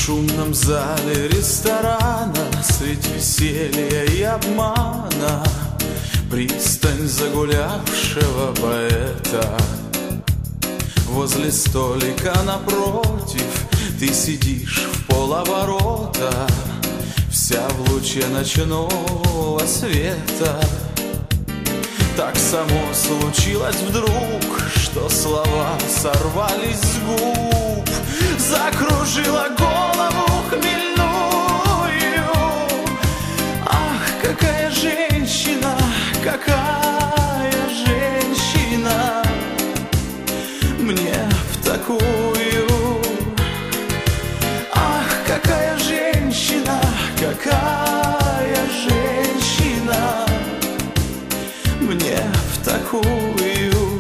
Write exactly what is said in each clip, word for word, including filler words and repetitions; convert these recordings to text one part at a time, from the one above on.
шумном зале ресторана средь веселья и обмана пристань загулявшего поэта. Возле столика напротив ты сидишь в полоборота, вся в луче ночного света. Так само случилось вдруг, что слова сорвались с губ, закружила голову хмельную. Ах, какая женщина, какая женщина, мне в такую. Ах, какая женщина, какая женщина, мне в такую.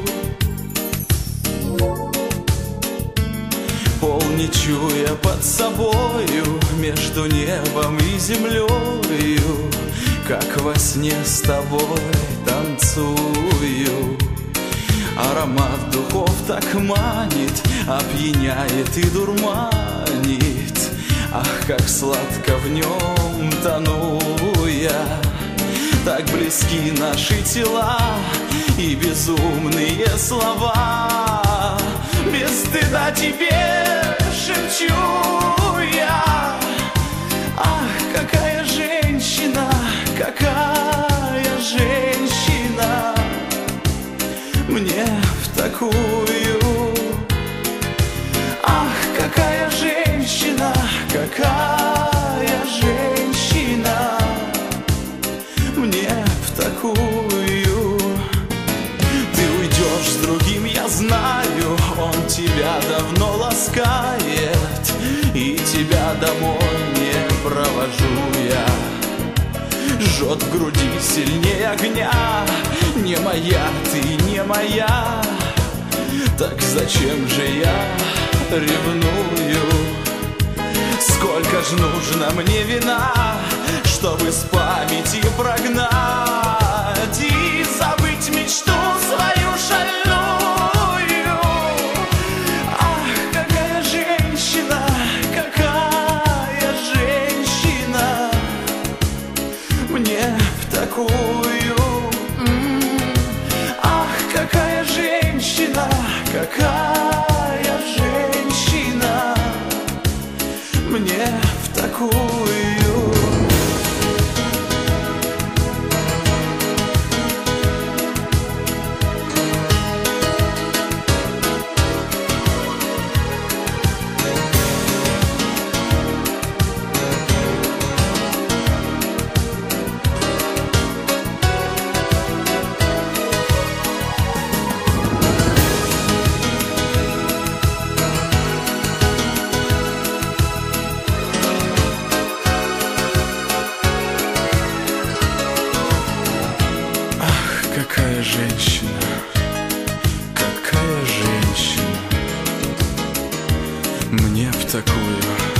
Пол не чуя под собою, между небом и землею, как во сне с тобой танцую. Аромат духов так манит, опьяняет и дурманит. Ах, как сладко в нем тону я. Так близки наши тела и безумные слова. Без стыда тебе шепчу я. Ах, какая женщина, какая женщина, мне в такую. Ах, какая женщина, какая женщина, мне в такую. Ты уйдешь с другим, я знаю, он тебя давно ласкает, и тебя домой не провожу я. Жжет в груди сильнее огня, не моя ты, не моя. Так зачем же я ревную? Сколько ж нужно мне вина, чтобы с памяти прогнать и забыть мечту свою шальную. Ах, какая женщина, какая женщина, мне в такую. Ах, какая женщина, какая женщина, мне в такую. Какая женщина, какая женщина, мне в такую.